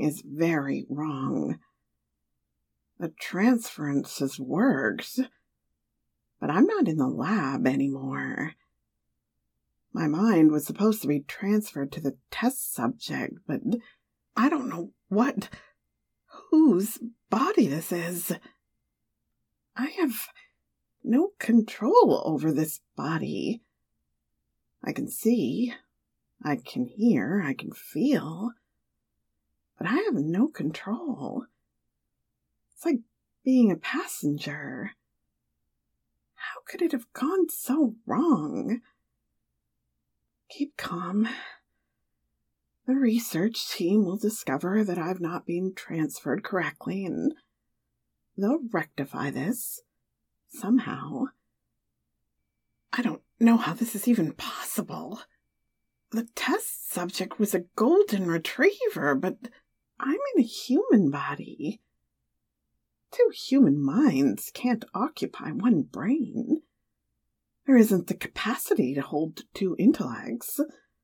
is very wrong. The transferences worked, but I'm not in the lab anymore. My mind was supposed to be transferred to the test subject, but I don't know whose body this is. I have no control over this body. I can see, I can hear, I can feel, but I have no control. It's like being a passenger. How could it have gone so wrong? Keep calm. The research team will discover that I've not been transferred correctly, and they'll rectify this somehow. I don't know how this is even possible. The test subject was a golden retriever, but I'm in a human body. 2 human minds can't occupy one brain. There isn't the capacity to hold 2 intellects.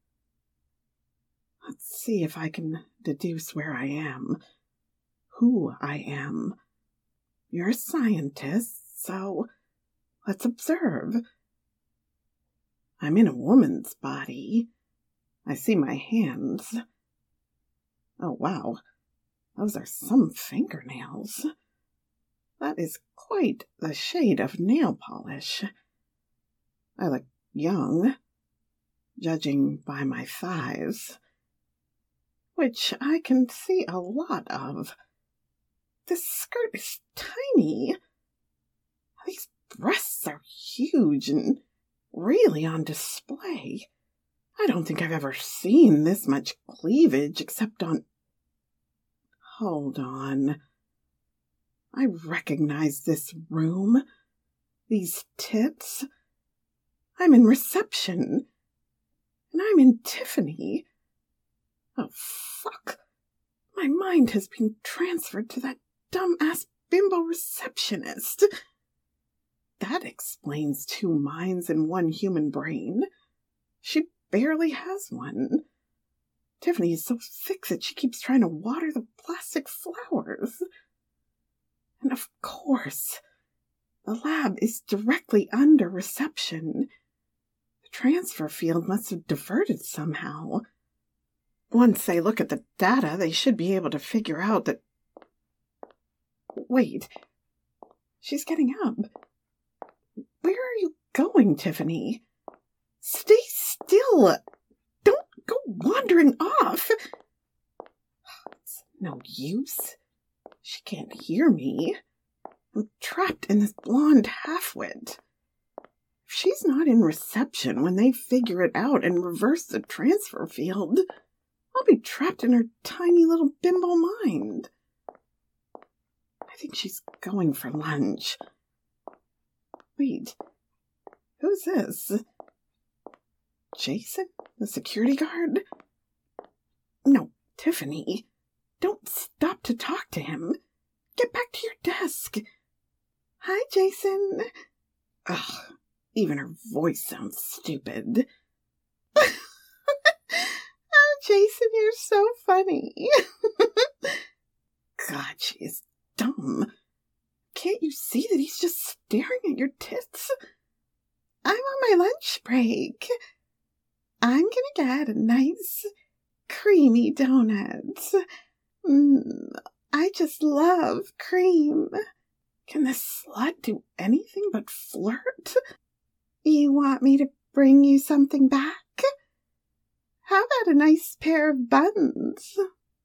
Let's see if I can deduce where I am, who I am. You're a scientist, so let's observe. I'm in a woman's body. I see my hands. Oh, wow. Those are some fingernails. That is quite the shade of nail polish. I look young, judging by my thighs, which I can see a lot of. This skirt is tiny. These breasts are huge and really on display. I don't think I've ever seen this much cleavage except on... Hold on. I recognize this room. These tits. I'm in reception. And I'm in Tiffany. Oh, fuck. My mind has been transferred to that dumb-ass bimbo receptionist. That explains 2 minds in one human brain. She barely has one. Tiffany is so sick that she keeps trying to water the plastic flowers. And of course, the lab is directly under reception. The transfer field must have diverted somehow. Once they look at the data, they should be able to figure out that... Wait. She's getting up. Where are you going, Tiffany? Stay still. Don't go wandering off. It's no use. She can't hear me. I'm trapped in this blonde halfwit. If she's not in reception when they figure it out and reverse the transfer field, I'll be trapped in her tiny little bimbo mind. I think she's going for lunch. Wait, who's this? Jason, the security guard? No, Tiffany, don't stop to talk to him. Get back to your desk. Hi, Jason. Ugh, even her voice sounds stupid. Oh, Jason, you're so funny. God, she is dumb. Can't you see that he's just staring at your tits? I'm on my lunch break. I'm gonna get a nice, creamy donut. I just love cream. Can this slut do anything but flirt? You want me to bring you something back? How about a nice pair of buns?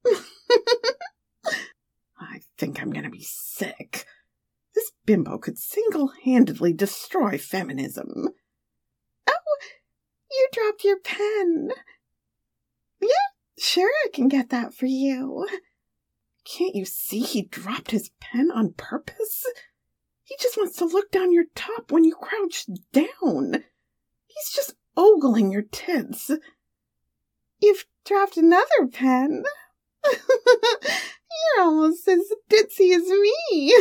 I think I'm gonna be sick. This bimbo could single-handedly destroy feminism. Oh, you dropped your pen. Yeah, sure, I can get that for you. Can't you see he dropped his pen on purpose? He just wants to look down your top when you crouch down. He's just ogling your tits. You've dropped another pen. You're almost as ditzy as me.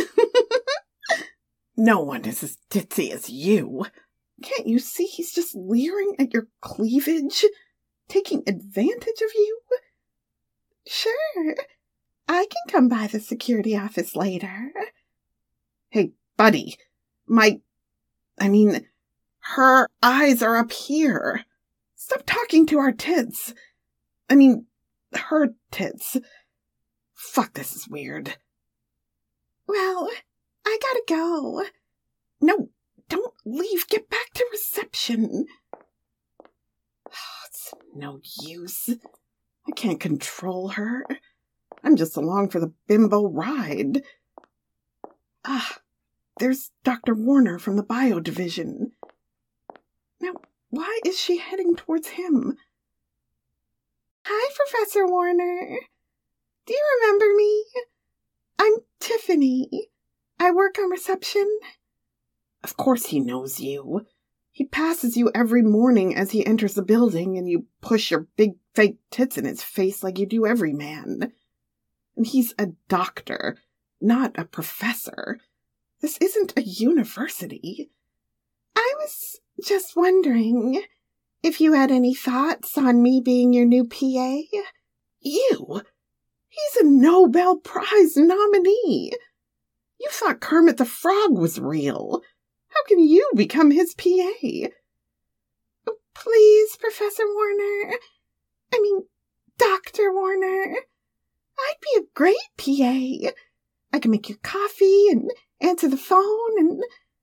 No one is as ditzy as you. Can't you see he's just leering at your cleavage? Taking advantage of you? Sure. I can come by the security office later. Hey, buddy, her eyes are up here. Stop talking to our tits. Her tits. Fuck, this is weird. Well, I gotta go. No, don't leave. Get back to reception. It's no use. I can't control her. I'm just along for the bimbo ride. There's Dr. Warner from the bio division. Now, why is she heading towards him? Hi, Professor Warner. Do you remember me? I'm Tiffany. I work on reception. Of course he knows you. He passes you every morning as he enters the building, and you push your big fake tits in his face like you do every man. And he's a doctor, not a professor. This isn't a university. I was just wondering if you had any thoughts on me being your new PA. You? He's a Nobel Prize nominee. You thought Kermit the Frog was real. How can you become his PA? Oh, please, Professor Warner. Dr. Warner. I'd be a great PA. I can make your coffee and answer the phone and,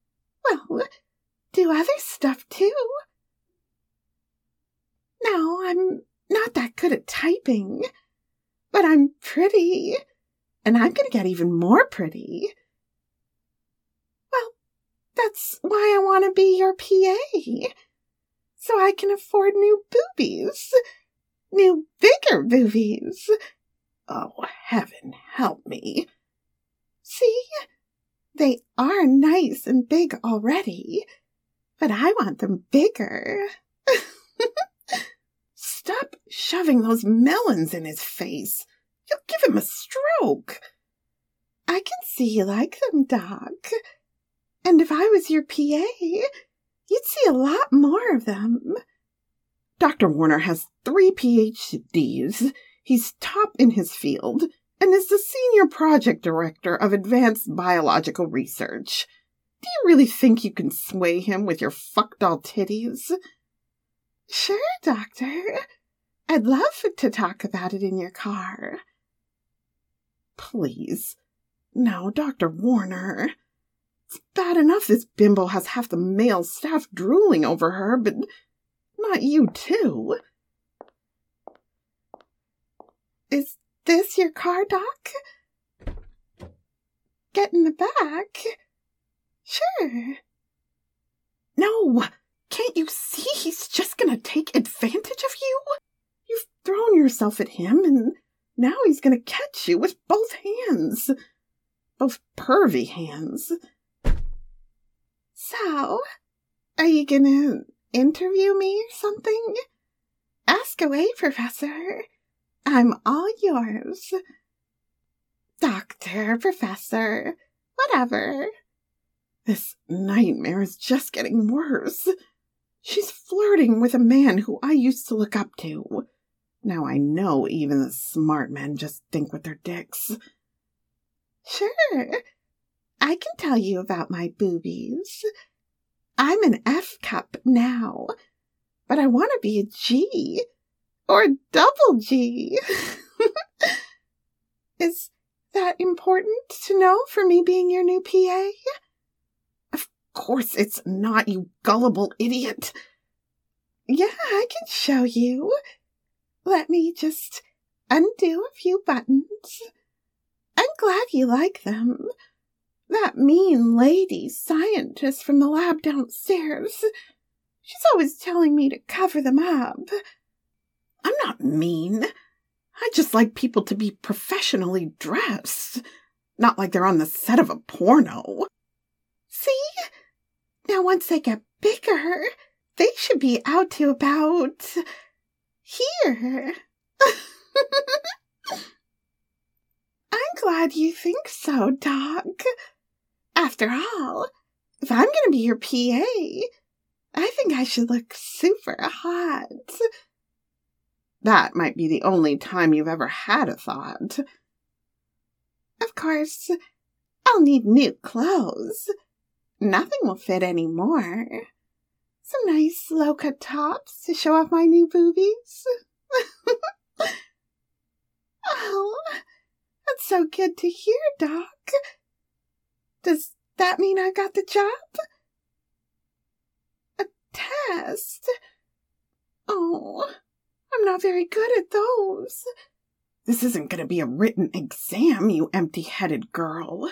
do other stuff too. No, I'm not that good at typing, but I'm pretty, and I'm gonna get even more pretty. Well, that's why I want to be your PA, so I can afford new boobies, new bigger boobies. Oh, heaven help me. See? They are nice and big already, but I want them bigger. Stop shoving those melons in his face. You'll give him a stroke. I can see you like them, Doc. And if I was your PA, you'd see a lot more of them. Dr. Warner has 3 PhDs. He's top in his field and is the senior project director of advanced biological research. Do you really think you can sway him with your fuck-doll titties? Sure, Doctor. I'd love to talk about it in your car. Please. No, Dr. Warner. It's bad enough this bimbo has half the male staff drooling over her, but not you too. Is this your car, Doc? Get in the back. Sure. No, can't you see he's just gonna take advantage of you? You've thrown yourself at him, and now he's gonna catch you with both hands. Both pervy hands. So, are you gonna interview me or something? Ask away, Professor. I'm all yours. Doctor, Professor, whatever. This nightmare is just getting worse. She's flirting with a man who I used to look up to. Now I know even the smart men just think with their dicks. Sure, I can tell you about my boobies. I'm an F cup now, but I want to be a G. Or double G. Is that important to know for me being your new PA? Of course it's not, you gullible idiot. Yeah, I can show you. Let me just undo a few buttons. I'm glad you like them. That mean lady scientist from the lab downstairs, she's always telling me to cover them up. I'm not mean. I just like people to be professionally dressed. Not like they're on the set of a porno. See? Now once they get bigger, they should be out to about here. I'm glad you think so, Doc. After all, if I'm going to be your PA, I think I should look super hot. That might be the only time you've ever had a thought. Of course, I'll need new clothes. Nothing will fit anymore. Some nice low-cut tops to show off my new boobies. Oh, that's so good to hear, Doc. Does that mean I got the job? A test? Oh, I'm not very good at those. This isn't going to be a written exam, you empty-headed girl.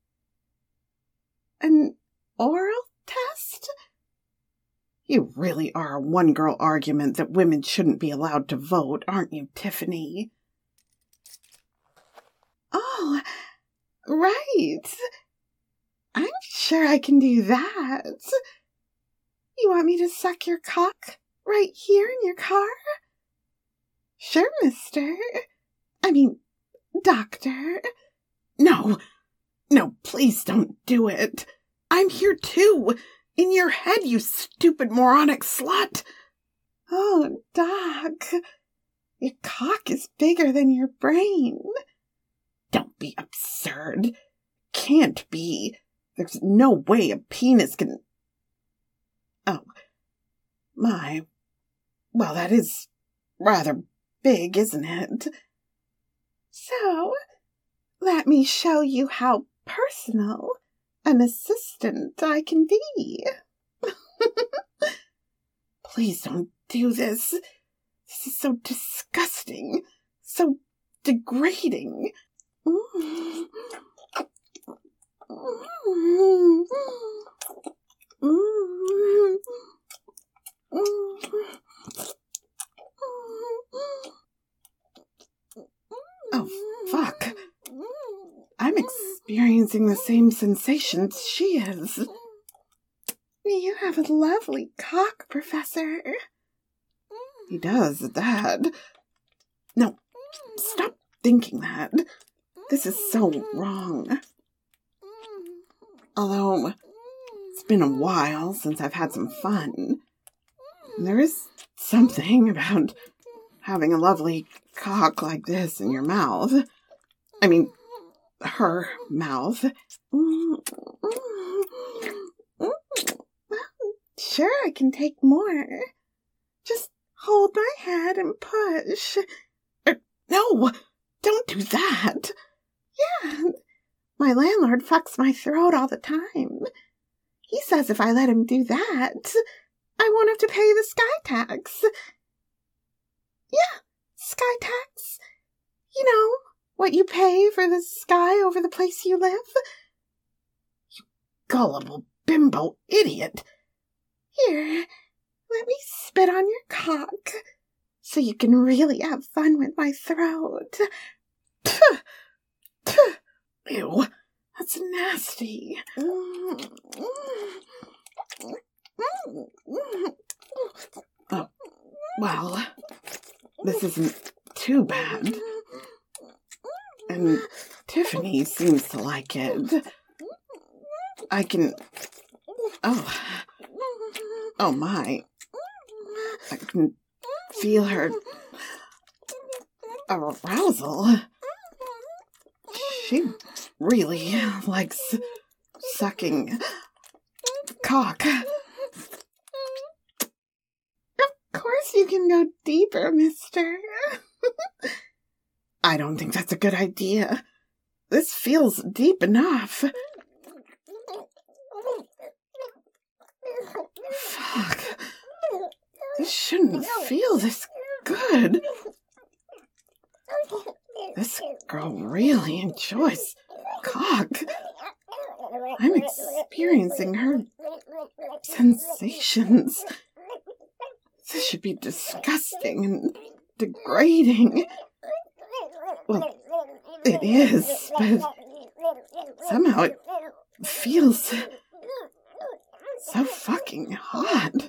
An oral test? You really are a one-girl argument that women shouldn't be allowed to vote, aren't you, Tiffany? Oh, right. I'm sure I can do that. You want me to suck your cock right here in your car? Sure, doctor. No, please don't do it. I'm here too. In your head, you stupid moronic slut. Oh, Doc, your cock is bigger than your brain. Don't be absurd. Can't be. There's no way a penis can... Oh, my. Well, that is rather big, isn't it? So, let me show you how personal an assistant I can be. Please don't do this. This is so disgusting, so degrading. Oh, fuck. I'm experiencing the same sensations she is. You have a lovely cock, Professor. He does, at No, stop thinking that. This is so wrong. Although, it's been a while since I've had some fun. There is something about having a lovely cock like this in your mouth. I mean, her mouth. Well, sure, I can take more. Just hold my head and push. No, don't do that. Yeah, my landlord fucks my throat all the time. He says if I let him do that, I won't have to pay the sky tax. Yeah, sky tax. You know, what you pay for the sky over the place you live. You gullible bimbo idiot. Here, let me spit on your cock, so you can really have fun with my throat. Ew, that's nasty. Oh, well, this isn't too bad. And Tiffany seems to like it. I can... Oh my. I can feel her arousal. She really likes sucking cock. Of course you can go deeper, mister. I don't think that's a good idea. This feels deep enough. Fuck. This shouldn't feel this good. This girl really enjoys cock. I'm experiencing her sensations. This should be disgusting and degrading. Well, it is, but somehow it feels so fucking hot.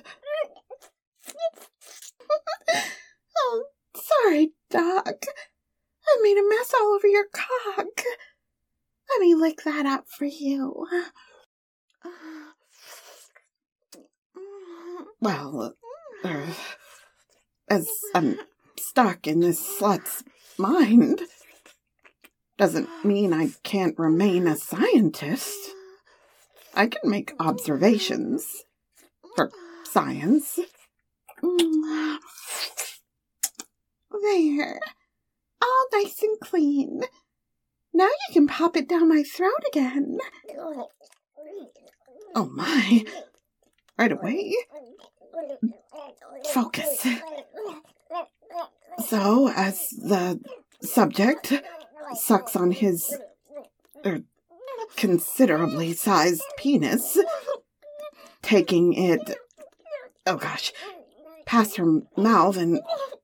Oh, sorry, Doc. I made a mess all over your cock. Let me lick that up for you. Well, as I'm stuck in this slut's mind, doesn't mean I can't remain a scientist. I can make observations for science. There. All nice and clean. Now you can pop it down my throat again. Oh my. Right away. Focus. So, as the subject sucks on his considerably sized penis, taking it, past her mouth and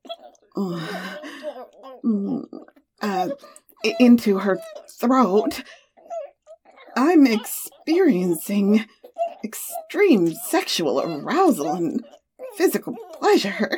into her throat, I'm experiencing extreme sexual arousal and physical pleasure.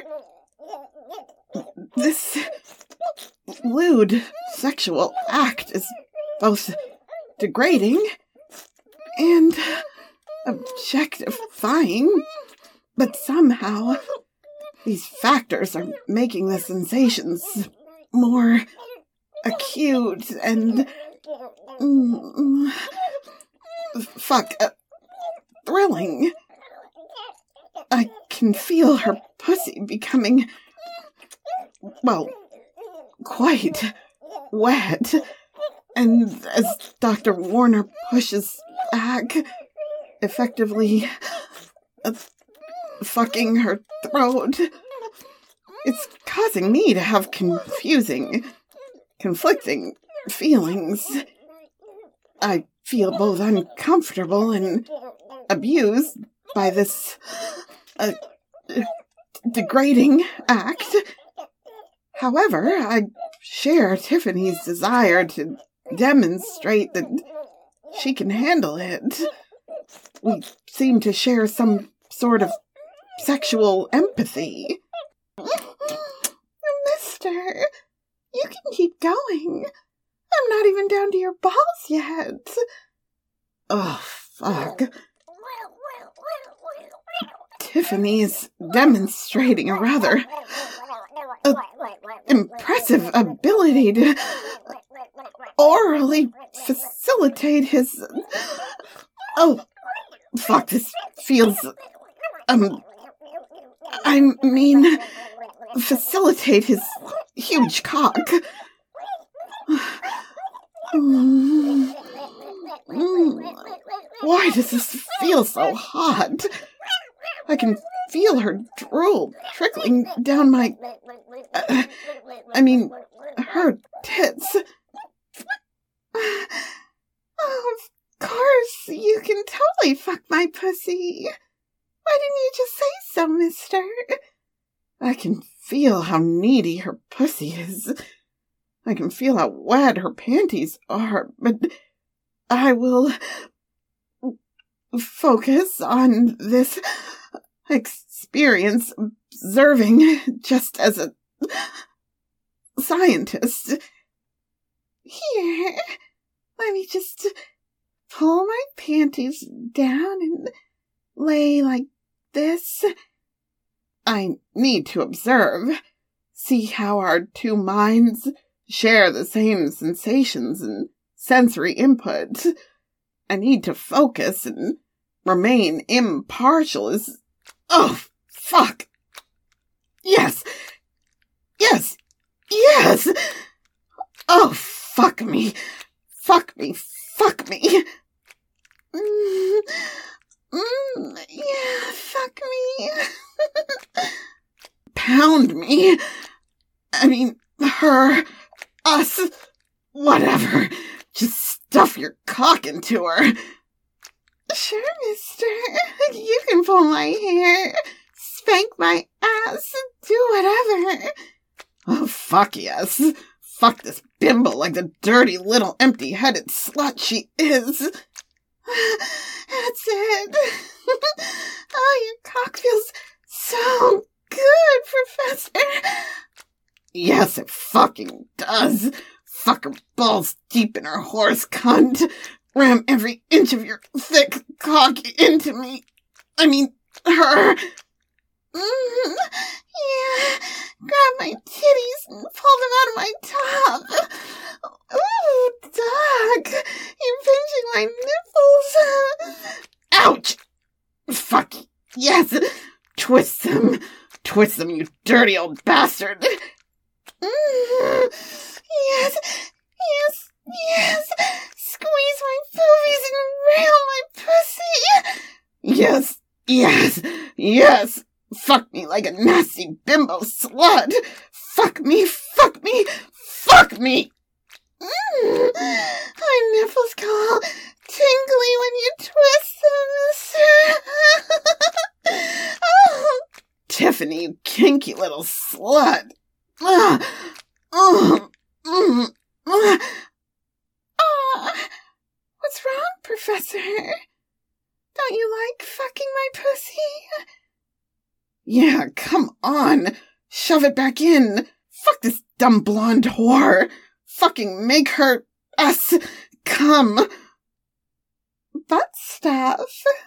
This lewd sexual act is both degrading and objectifying, but somehow these factors are making the sensations more acute and thrilling. I can feel her pussy becoming, quite wet, and as Dr. Warner pushes back, effectively fucking her throat, it's causing me to have conflicting feelings. I feel both uncomfortable and abused by this degrading act. However, I share Tiffany's desire to demonstrate that she can handle it. We seem to share some sort of sexual empathy. Mister, you can keep going. I'm not even down to your balls yet. Oh, fuck. Tiffany is demonstrating a rather impressive ability to orally facilitate his... Oh, fuck, this feels... facilitate his huge cock. Why does this feel so hot? I can feel her drool trickling down my... her tits. Oh, of course, you can totally fuck my pussy. Why didn't you just say so, mister? I can feel how needy her pussy is. I can feel how wet her panties are, but I will focus on this experience observing just as a scientist. Here, let me just pull my panties down and lay like this. I need to observe, see how our two minds share the same sensations and sensory input. I need to focus and remain impartial as... Oh, fuck! Yes! Yes! Yes! Oh, fuck me! Fuck me! Fuck me! Yeah, fuck me. Pound me. Her, us, whatever. Just stuff your cock into her. Sure, mister. You can pull my hair, spank my ass, do whatever. Oh, fuck yes. Fuck this bimbo like the dirty little empty-headed slut she is. That's it. Oh, your cock feels so good, Professor. Yes, it fucking does. Fuck her balls deep in her horse cunt. Ram every inch of your thick cock into me. Her. Yeah, grab my titties and pull them out of my top. Ooh, Doc, you're pinching my nipples. Ouch! Fuck, yes! Twist them, you dirty old bastard. Yes, squeeze my boobies and rail my pussy. Yes, fuck me like a nasty bimbo slut. Fuck me. My nipples go all tingly when you twist them, mister. Oh. Tiffany, you kinky little slut. What's wrong, Professor? Don't you like fucking my pussy? Yeah, come on. Shove it back in. Fuck this dumb blonde whore. Fucking make her, us, come. Butt stuff.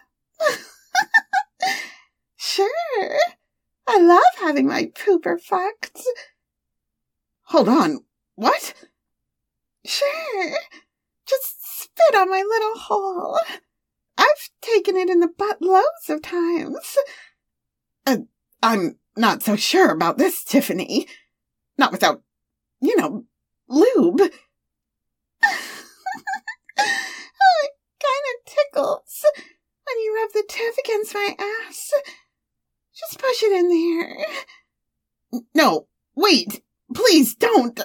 Sure. I love having my pooper fucked. Hold on. What? Sure. Just spit on my little hole. I've taken it in the butt loads of times. I'm not so sure about this, Tiffany. Not without, lube. It kind of tickles when you rub the tip against my ass. Just push it in there. No, wait. Please don't.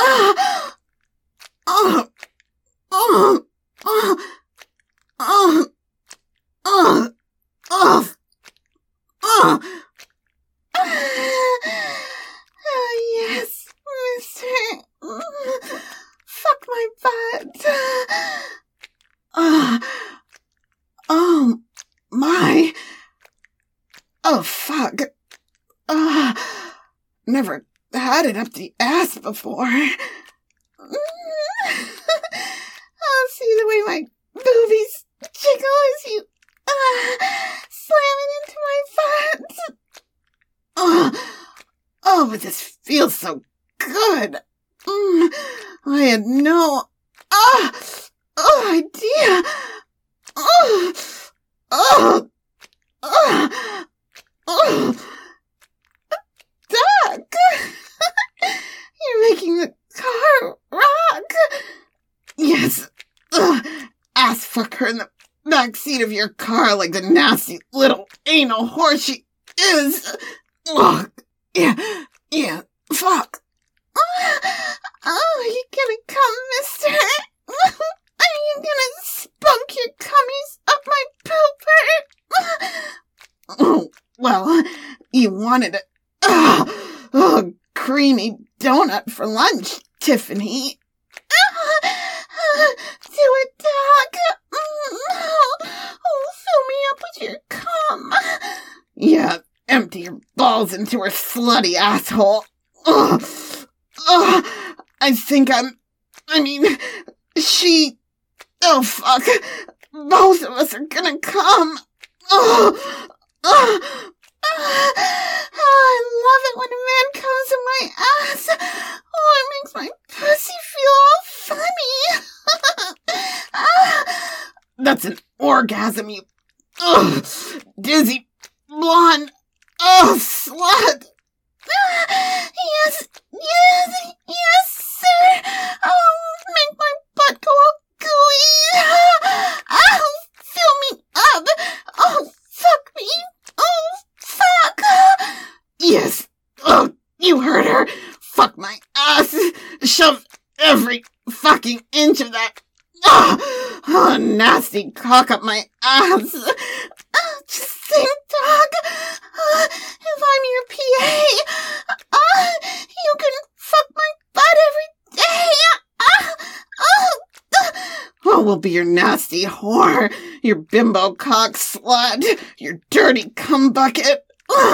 Oh, yes, mister. Fuck my butt. Oh, my. Oh, fuck. Never had it up the ass before. I'll see the way my boobies jiggle as you slam it into my butt. Oh, but this feels so good. I had no idea. Doc, you're making the car rock. Yes, ass fuck her in the back seat of your car like the nasty little anal whore she is. Yeah, fuck. Oh, are you gonna come, mister? Are you gonna spunk your cummies up my pooper? Oh, well, you wanted a creamy donut for lunch, Tiffany. Do it, Doc. Oh, fill me up with your cum. Yeah, empty your balls into her slutty asshole. I think she... Oh, fuck. Both of us are gonna come. I love it when a man comes in my ass. Oh, it makes my pussy feel all funny. That's an orgasm, you dizzy blonde slut. Yes, sir. Oh, make my butt go all gooey. Oh, fill me up. Oh, fuck me. Oh, fuck. Yes. Oh, you heard her. Fuck my ass. Shove every fucking inch of that nasty cock up my ass. Just think, Doc. If I'm your PA, you can fuck my butt every day. Oh, we'll be your nasty whore, your bimbo cock slut, your dirty cum bucket.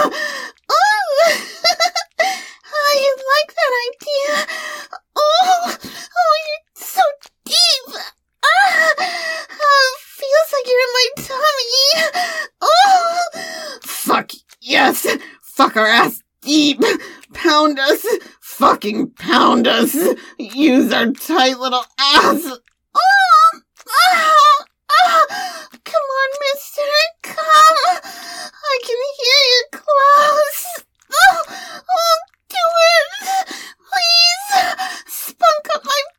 You like that idea? Oh, you're so deep. Feels like you're in my tummy. Oh, fuck yes. Fuck our ass deep. Pound us. Fucking pound us. Use our tight little ass. Come on, mister. Come. I can hear you close. Do it. Please. Spunk up my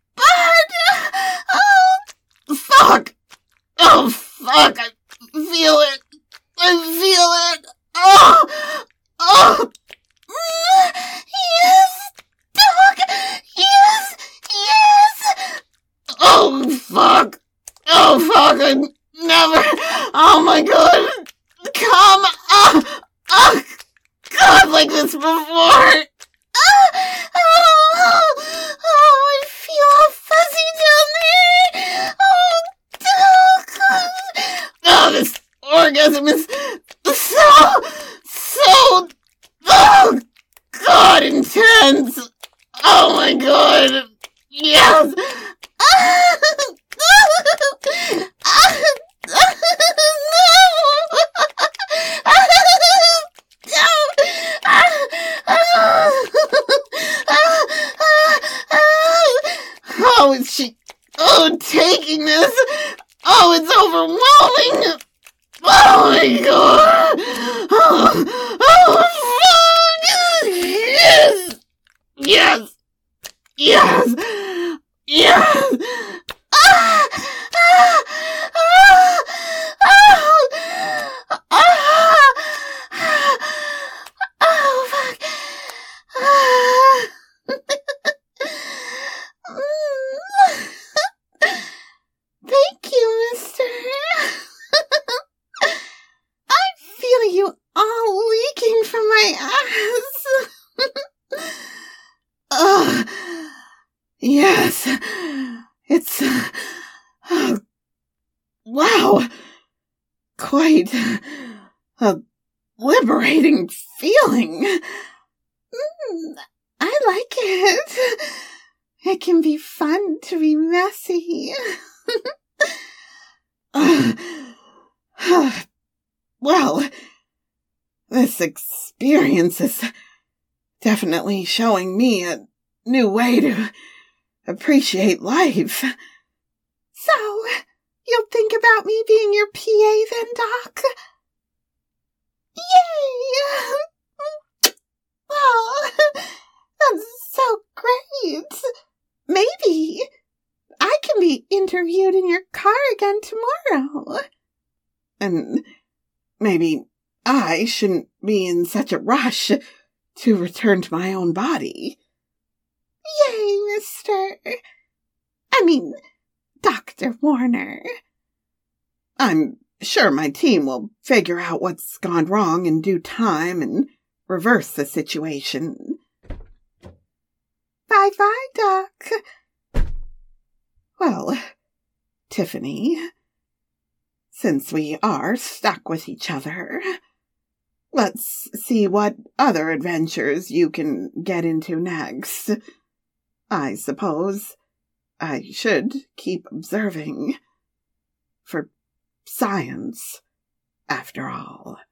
butt. Fuck. Oh, fuck. I feel it. Oh. Yes. Doc. Yes. Oh, fuck. I never. Oh, my God. Come. God, like this before. I feel all fuzzy down there. Oh, this orgasm is so, oh, God, intense. Oh, my God. Yes. How is she taking this? Oh, it's overwhelming. Oh my God. Yes. Oh, fuck. Thank you, mister. I feel you all leaking from my ass. Yes. It's... wow. Quite a liberating feeling. I like it. It can be fun to be messy. Well, this experience is definitely showing me a new way to appreciate life. So, you'll think about me being your PA then, Doc? Yay! Oh, that's so great. Maybe I can be interviewed in your car again tomorrow. And maybe I shouldn't be in such a rush to return to my own body. Yay, Dr. Warner. I'm sure my team will figure out what's gone wrong in due time and reverse the situation. Bye-bye, Doc. Well, Tiffany, since we are stuck with each other, let's see what other adventures you can get into next. I suppose I should keep observing. For science, after all.